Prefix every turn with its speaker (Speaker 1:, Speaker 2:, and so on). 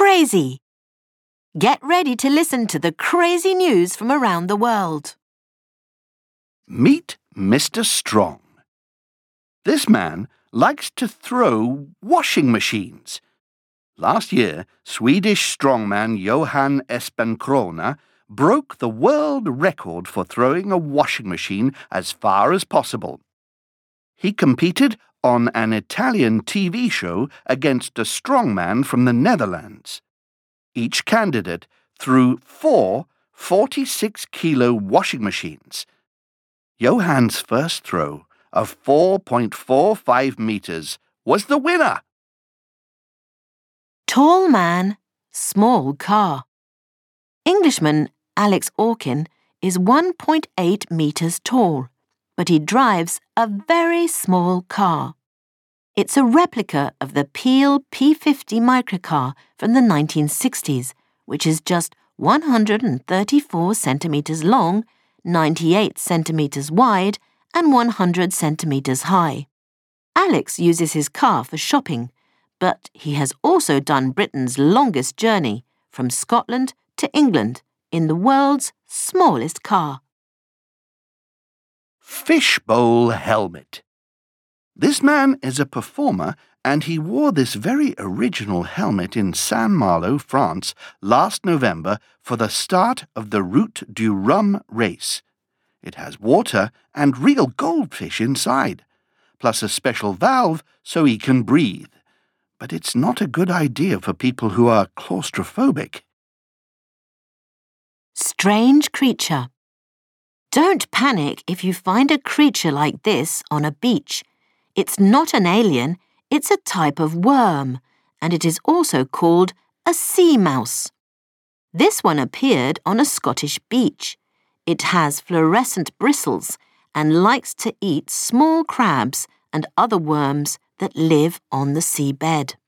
Speaker 1: Crazy! Get ready to listen to the crazy news from around the world.
Speaker 2: Meet Mr. Strong. This man likes to throw washing machines. Last year, Swedish strongman Johan Espenkrona broke the world record for throwing a washing machine as far as possible. He competed on an Italian TV show against a strongman from the Netherlands. Each candidate threw 4 46-kilo washing machines. Johan's first throw of 4.45 meters was the winner.
Speaker 1: Tall man, small car. Englishman Alex Orkin is 1.8 meters tall, but he drives a very small car. It's a replica of the Peel P50 microcar from the 1960s, which is just 134 centimeters long, 98 centimeters wide, and 100 centimeters high. Alex uses his car for shopping, but he has also done Britain's longest journey from Scotland to England in the world's smallest car.
Speaker 2: Fishbowl helmet. This man is a performer, and he wore this very original helmet in Saint-Malo, France, last November for the start of the Route du Rhum race. It has water and real goldfish inside, plus a special valve so he can breathe. But it's not a good idea for people who are claustrophobic.
Speaker 1: Strange creature. Don't panic if you find a creature like this on a beach. It's not an alien, it's a type of worm, and it is also called a sea mouse. This one appeared on a Scottish beach. It has fluorescent bristles and likes to eat small crabs and other worms that live on the seabed.